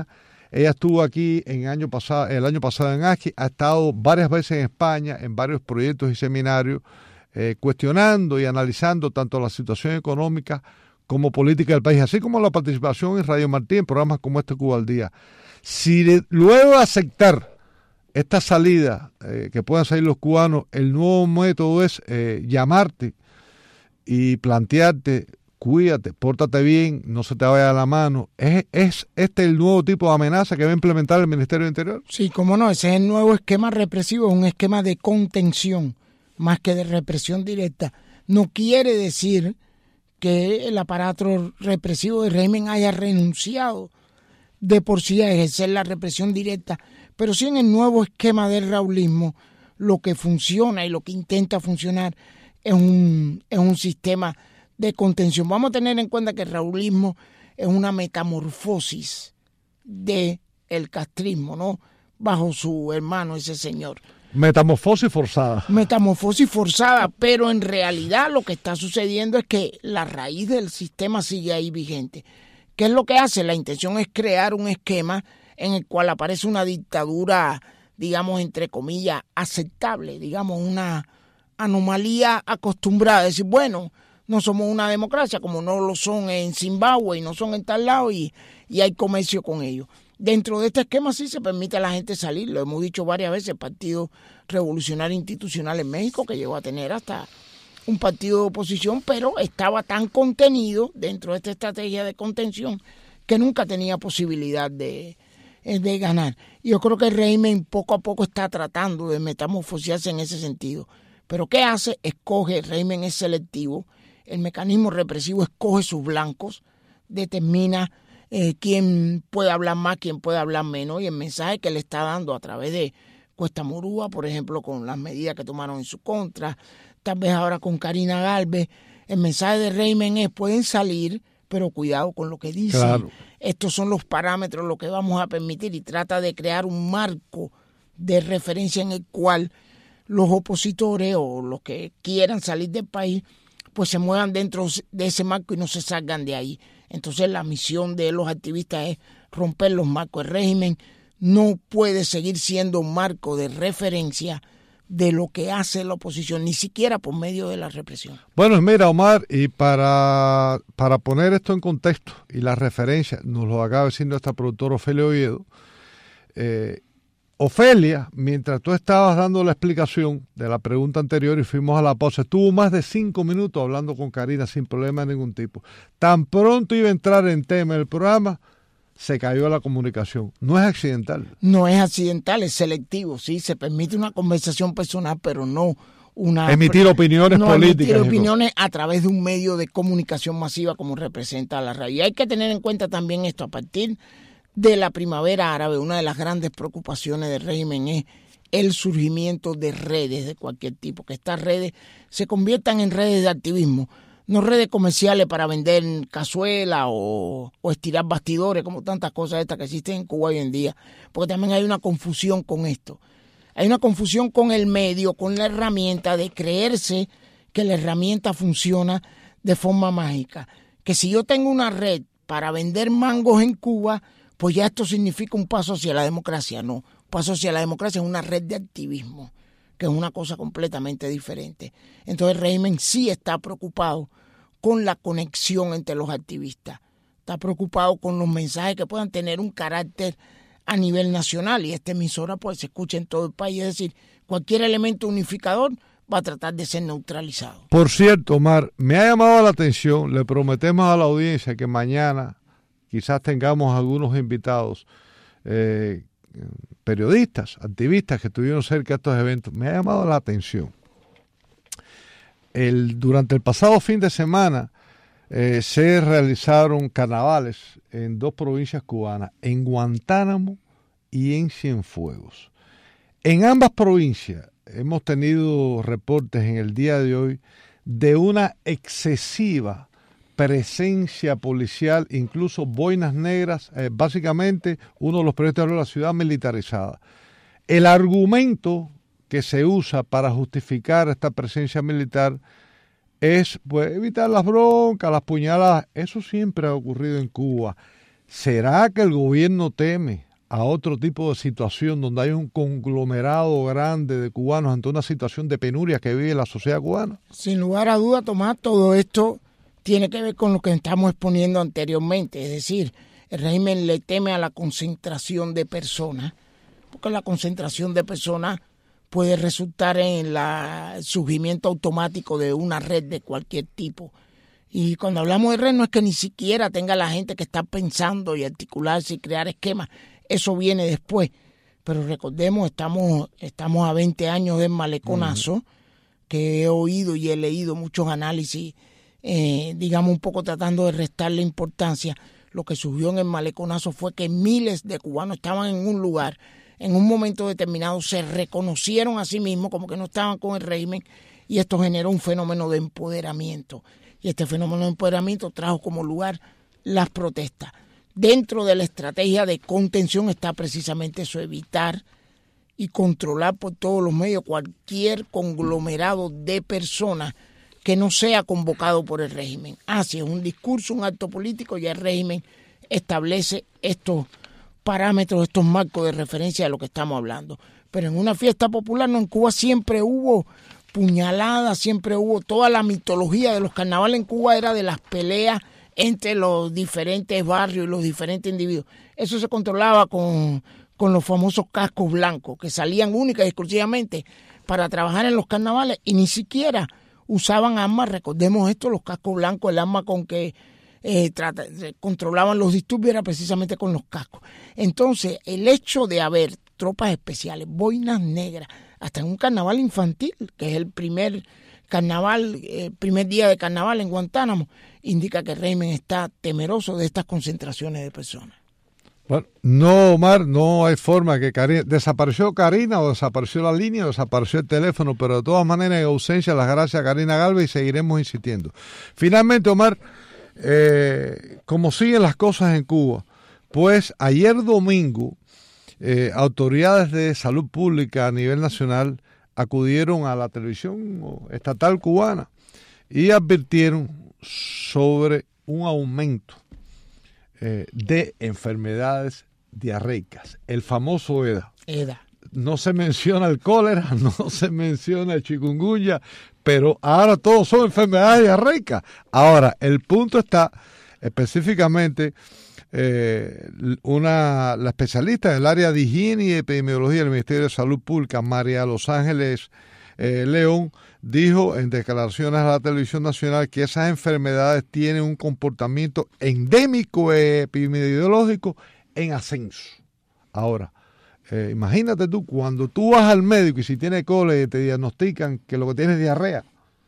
Ella estuvo aquí en año pasado, el año pasado en ASCI, ha estado varias veces en España en varios proyectos y seminarios eh, cuestionando y analizando tanto la situación económica como política del país, así como la participación en Radio Martí en programas como este Cuba al Día. Si le, luego de aceptar esta salida eh, que puedan salir los cubanos, el nuevo método es eh, llamarte y plantearte, cuídate, pórtate bien, no se te vaya la mano. ¿Es, ¿Es este el nuevo tipo de amenaza que va a implementar el Ministerio del Interior? Sí, cómo no, ese es el nuevo esquema represivo, es un esquema de contención más que de represión directa. No quiere decir que el aparato represivo del régimen haya renunciado de por sí a ejercer la represión directa, pero sí en el nuevo esquema del raulismo lo que funciona y lo que intenta funcionar es un, es un sistema de contención. Vamos a tener en cuenta que el raulismo es una metamorfosis del castrismo, ¿no? Bajo su hermano, ese señor. Metamorfosis forzada. Metamorfosis forzada, pero en realidad lo que está sucediendo es que la raíz del sistema sigue ahí vigente. ¿Qué es lo que hace? La intención es crear un esquema en el cual aparece una dictadura, digamos, entre comillas, aceptable, digamos, una anomalía acostumbrada. Es decir, bueno, no somos una democracia como no lo son en Zimbabue y no son en tal lado y, y hay comercio con ellos. Dentro de este esquema sí se permite a la gente salir, lo hemos dicho varias veces, el Partido Revolucionario Institucional en México, que llegó a tener hasta un partido de oposición, pero estaba tan contenido dentro de esta estrategia de contención que nunca tenía posibilidad de, de ganar. Y yo creo que el régimen poco a poco está tratando de metamorfosearse en ese sentido. Pero ¿qué hace? Escoge, el régimen es selectivo, el mecanismo represivo escoge sus blancos, determina Eh, quién puede hablar más, quién puede hablar menos, y el mensaje que le está dando a través de Cuesta Morúa, por ejemplo, con las medidas que tomaron en su contra, tal vez ahora con Karina Galvez, el mensaje de régimen es: pueden salir, pero cuidado con lo que dicen. Claro. Estos son los parámetros, lo que vamos a permitir, y trata de crear un marco de referencia en el cual los opositores o los que quieran salir del país pues se muevan dentro de ese marco y no se salgan de ahí. Entonces la misión de los activistas es romper los marcos. El régimen no puede seguir siendo un marco de referencia de lo que hace la oposición, ni siquiera por medio de la represión. Bueno, mira, Omar, y para, para poner esto en contexto y la referencia, nos lo acaba diciendo esta productora Ofelia Oviedo, eh, Ofelia, mientras tú estabas dando la explicación de la pregunta anterior y fuimos a la pausa, estuvo más de cinco minutos hablando con Karina sin problema de ningún tipo. Tan pronto iba a entrar en tema el programa, se cayó la comunicación. No es accidental. No es accidental, es selectivo, sí, se permite una conversación personal, pero no una... Emitir opiniones no, políticas. Emitir opiniones a través de un medio de comunicación masiva como representa la radio. Y hay que tener en cuenta también esto, a partir de la primavera árabe, una de las grandes preocupaciones del régimen es el surgimiento de redes de cualquier tipo, que estas redes se conviertan en redes de activismo, no redes comerciales para vender cazuela o, o estirar bastidores, como tantas cosas estas que existen en Cuba hoy en día, porque también hay una confusión con esto. Hay una confusión con el medio, con la herramienta, de creerse que la herramienta funciona de forma mágica. Que si yo tengo una red para vender mangos en Cuba, pues ya esto significa un paso hacia la democracia. No, un paso hacia la democracia es una red de activismo, que es una cosa completamente diferente. Entonces el régimen sí está preocupado con la conexión entre los activistas, está preocupado con los mensajes que puedan tener un carácter a nivel nacional, y esta emisora pues se escucha en todo el país, es decir, cualquier elemento unificador va a tratar de ser neutralizado. Por cierto, Omar, me ha llamado la atención, le prometemos a la audiencia que mañana quizás tengamos algunos invitados, eh, periodistas, activistas que estuvieron cerca de estos eventos. Me ha llamado la atención. El, durante el pasado fin de semana eh, se realizaron carnavales en dos provincias cubanas, en Guantánamo y en Cienfuegos. En ambas provincias hemos tenido reportes en el día de hoy de una excesiva presencia policial, incluso boinas negras, eh, básicamente uno de los proyectos de la ciudad militarizada. El argumento que se usa para justificar esta presencia militar es pues evitar las broncas, las puñaladas. Eso siempre ha ocurrido en Cuba. ¿Será que el gobierno teme a otro tipo de situación donde hay un conglomerado grande de cubanos ante una situación de penuria que vive la sociedad cubana? Sin lugar a duda, Tomás, todo esto tiene que ver con lo que estamos exponiendo anteriormente, es decir, el régimen le teme a la concentración de personas, porque la concentración de personas puede resultar en la, el surgimiento automático de una red de cualquier tipo. Y cuando hablamos de red no es que ni siquiera tenga la gente que está pensando y articularse y crear esquemas, eso viene después. Pero recordemos, estamos, estamos a veinte años del maleconazo, uh-huh. que he oído y he leído muchos análisis, eh, digamos un poco tratando de restarle importancia. Lo que surgió en el maleconazo fue que miles de cubanos estaban en un lugar, en un momento determinado se reconocieron a sí mismos como que no estaban con el régimen y esto generó un fenómeno de empoderamiento. Y este fenómeno de empoderamiento trajo como lugar las protestas. Dentro de la estrategia de contención está precisamente eso, evitar y controlar por todos los medios cualquier conglomerado de personas que no sea convocado por el régimen. Ah, si es un discurso, un acto político, ya el régimen establece estos parámetros, estos marcos de referencia de lo que estamos hablando. Pero en una fiesta popular, no, en Cuba siempre hubo puñaladas, siempre hubo toda la mitología de los carnavales en Cuba era de las peleas entre los diferentes barrios y los diferentes individuos. Eso se controlaba con, con los famosos cascos blancos, que salían únicas y exclusivamente para trabajar en los carnavales y ni siquiera usaban armas. Recordemos esto, los cascos blancos, el arma con que eh, trata, controlaban los disturbios era precisamente con los cascos. Entonces, el hecho de haber tropas especiales, boinas negras, hasta en un carnaval infantil, que es el primer carnaval, el primer día de carnaval en Guantánamo, indica que el régimen está temeroso de estas concentraciones de personas. Bueno, no, Omar, no hay forma que Karina... Desapareció Karina o desapareció la línea o desapareció el teléfono, pero de todas maneras en ausencia las gracias a Karina Galvez y seguiremos insistiendo. Finalmente, Omar, eh, como siguen las cosas en Cuba, pues ayer domingo eh, autoridades de salud pública a nivel nacional acudieron a la televisión estatal cubana y advirtieron sobre un aumento Eh, de enfermedades diarreicas, el famoso EDA. EDA. No se menciona el cólera, no se menciona el chikungunya, pero ahora todos son enfermedades diarreicas. Ahora, el punto está específicamente eh, una la especialista en el área de higiene y epidemiología del Ministerio de Salud Pública, María Los Ángeles eh, León, dijo en declaraciones a la televisión nacional que esas enfermedades tienen un comportamiento endémico e epidemiológico en ascenso. Ahora, eh, imagínate tú, cuando tú vas al médico y si tienes cólera y te diagnostican que lo que tienes es diarrea,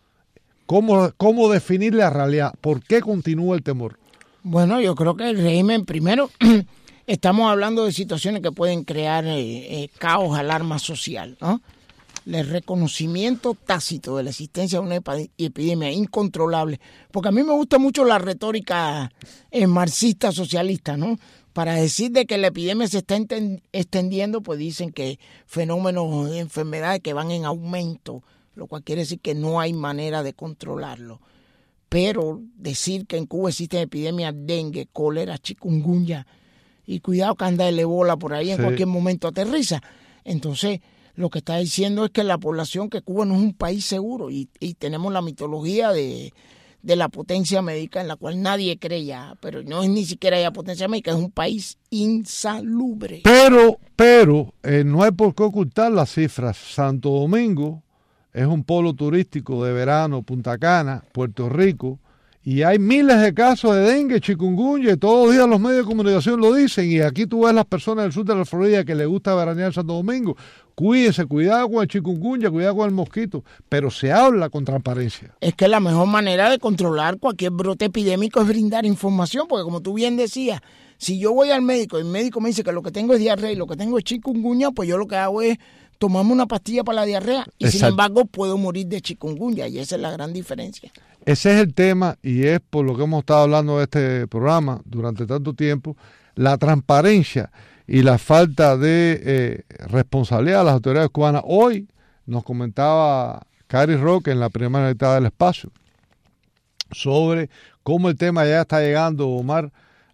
¿cómo, cómo definir la realidad? ¿Por qué continúa el temor? Bueno, yo creo que el régimen, primero, estamos hablando de situaciones que pueden crear eh, eh, caos, alarma social, ¿no? El reconocimiento tácito de la existencia de una epidemia incontrolable, porque a mí me gusta mucho la retórica eh, marxista socialista, ¿no? Para decir de que la epidemia se está extendiendo, pues dicen que fenómenos de enfermedades que van en aumento, lo cual quiere decir que no hay manera de controlarlo. Pero decir que en Cuba existen epidemias de dengue, cólera, chikungunya, y cuidado que anda el ébola por ahí, en sí. Cualquier momento aterriza. Entonces, lo que está diciendo es que la población, que Cuba no es un país seguro y, y tenemos la mitología de, de la potencia médica en la cual nadie cree ya, pero no es ni siquiera ya potencia médica, es un país insalubre. Pero, pero, eh, no hay por qué ocultar las cifras. Santo Domingo es un polo turístico de verano, Punta Cana, Puerto Rico, y hay miles de casos de dengue, chikungunya, y todos los días los medios de comunicación lo dicen, y aquí tú ves las personas del sur de la Florida que les gusta veranear en Santo Domingo. Cuídense, cuidado con el chikungunya, cuidado con el mosquito, pero se habla con transparencia. Es que la mejor manera de controlar cualquier brote epidémico es brindar información, porque como tú bien decías, si yo voy al médico y el médico me dice que lo que tengo es diarrea y lo que tengo es chikungunya, pues yo lo que hago es tomarme una pastilla para la diarrea y Exacto. Sin embargo puedo morir de chikungunya, y esa es la gran diferencia. Ese es el tema, y es por lo que hemos estado hablando de este programa durante tanto tiempo, la transparencia y la falta de eh, responsabilidad de las autoridades cubanas. Hoy nos comentaba Cari Roque en la primera mitad del espacio sobre cómo el tema ya está llegando, Omar,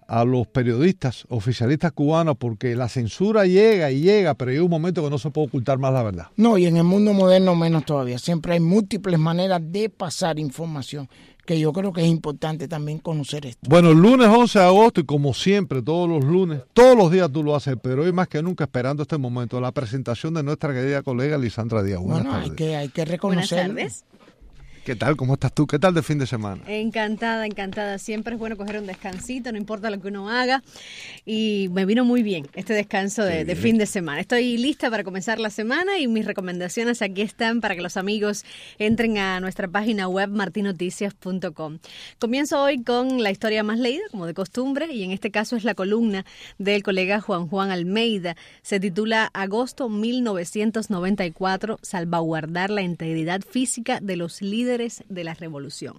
a los periodistas oficialistas cubanos, porque la censura llega y llega, pero hay un momento que no se puede ocultar más la verdad. No, y en el mundo moderno menos todavía. Siempre hay múltiples maneras de pasar información, que yo creo que es importante también conocer esto. Bueno, el lunes once de agosto, y como siempre, todos los lunes, todos los días tú lo haces, pero hoy más que nunca esperando este momento, la presentación de nuestra querida colega Lisandra Díaz. Buenas bueno, tardes. Hay que, hay que reconocerlo. Buenas tardes. ¿Qué tal? ¿Cómo estás tú? ¿Qué tal de fin de semana? Encantada, encantada. Siempre es bueno coger un descansito, no importa lo que uno haga. Y me vino muy bien este descanso de, de fin de semana. Estoy lista para comenzar la semana y mis recomendaciones aquí están para que los amigos entren a nuestra página web martinoticias punto com. Comienzo hoy con la historia más leída, como de costumbre, y en este caso es la columna del colega Juan Juan Almeida. Se titula Agosto mil novecientos noventa y cuatro, salvaguardar la integridad física de los líderes de la revolución.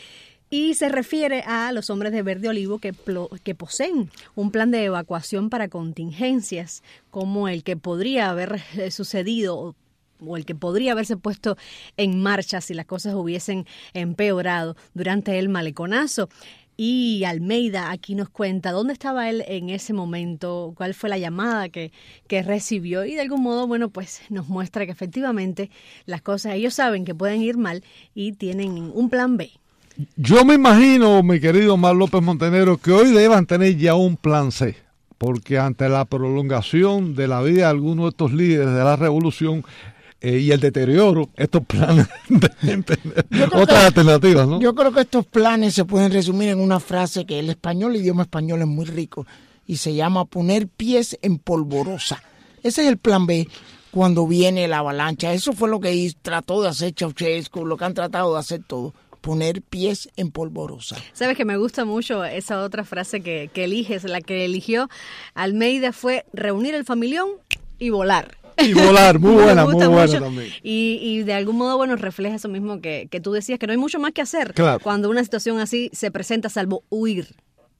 Y se refiere a los hombres de Verde Olivo que, que poseen un plan de evacuación para contingencias como el que podría haber sucedido o el que podría haberse puesto en marcha si las cosas hubiesen empeorado durante el maleconazo. Y Almeida aquí nos cuenta dónde estaba él en ese momento, cuál fue la llamada que, que recibió y de algún modo, bueno, pues nos muestra que efectivamente las cosas, ellos saben que pueden ir mal y tienen un plan B. Yo me imagino, mi querido Omar López Montenegro, que hoy deban tener ya un plan C, porque ante la prolongación de la vida de algunos de estos líderes de la revolución, Eh, y el deterioro, estos planes deben tener otras que, alternativas, ¿no? Yo creo que estos planes se pueden resumir en una frase que el español, el idioma español es muy rico y se llama poner pies en polvorosa. Ese es el plan B cuando viene la avalancha. Eso fue lo que hizo, trató de hacer Ceausescu, lo que han tratado de hacer todo. Poner pies en polvorosa. Sabes que me gusta mucho esa otra frase que, que eliges, la que eligió Almeida fue reunir el familión y volar. Y volar, muy buena, muy buena también. Y, y de algún modo, bueno, refleja eso mismo que, que tú decías, que no hay mucho más que hacer claro. cuando una situación así se presenta, salvo huir.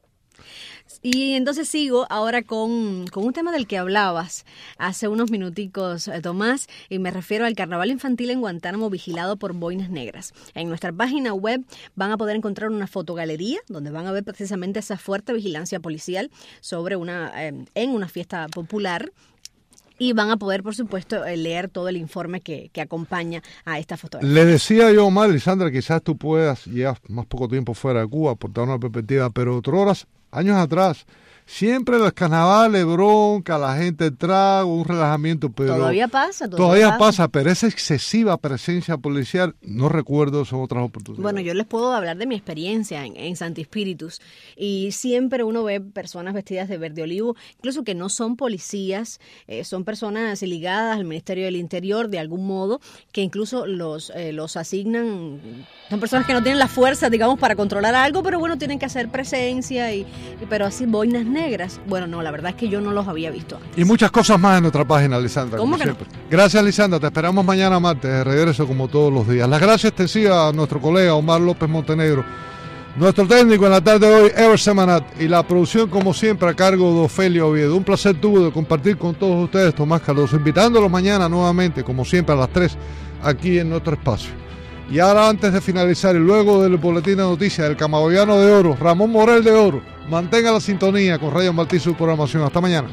Y entonces sigo ahora con, con un tema del que hablabas hace unos minuticos, Tomás, y me refiero al carnaval infantil en Guantánamo vigilado por boinas negras. En nuestra página web van a poder encontrar una fotogalería donde van a ver precisamente esa fuerte vigilancia policial sobre una eh, en una fiesta popular. Y van a poder, por supuesto, leer todo el informe que, que acompaña a esta fotografía. Le decía yo, Omar, Lisandra, quizás tú puedas, llevas más poco tiempo fuera de Cuba, por dar una perspectiva, pero otras años atrás, siempre los carnavales, bronca, la gente trago, un relajamiento, pero... Todavía pasa. Todavía, todavía pasa. pasa, pero esa excesiva presencia policial, no recuerdo, son otras oportunidades. Bueno, yo les puedo hablar de mi experiencia en, en Santi Spíritus, y siempre uno ve personas vestidas de verde olivo, incluso que no son policías, eh, son personas ligadas al Ministerio del Interior de algún modo, que incluso los, eh, los asignan, son personas que no tienen la fuerza, digamos, para controlar algo, pero bueno, tienen que hacer presencia, y, y pero así boinas negras. Bueno, no, la verdad es que yo no los había visto antes. Y muchas cosas más en nuestra página, Lisandra. ¿Cómo que siempre. no? Gracias, Lisandra. Te esperamos mañana martes, de regreso como todos los días. Las gracias extensivas a nuestro colega Omar López Montenegro, nuestro técnico en la tarde de hoy, Ever Semanat, y la producción, como siempre, a cargo de Ofelia Oviedo. Un placer tuvo de compartir con todos ustedes, Tomás Cardoso, invitándolos mañana nuevamente, como siempre, a las tres, aquí en nuestro espacio. Y ahora, antes de finalizar y luego del boletín de noticias del Camagüeyano de Oro, Ramón Morel de Oro, mantenga la sintonía con Radio Martí y su programación. Hasta mañana.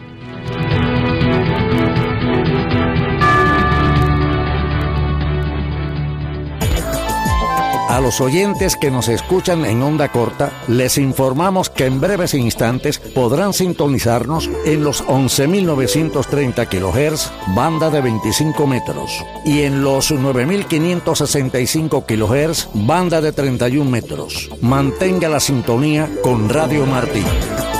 A los oyentes que nos escuchan en onda corta, les informamos que en breves instantes podrán sintonizarnos en los once mil novecientos treinta kilohertz, banda de veinticinco metros, y en los nueve mil quinientos sesenta y cinco kilohertz, banda de treinta y un metros. Mantenga la sintonía con Radio Martí.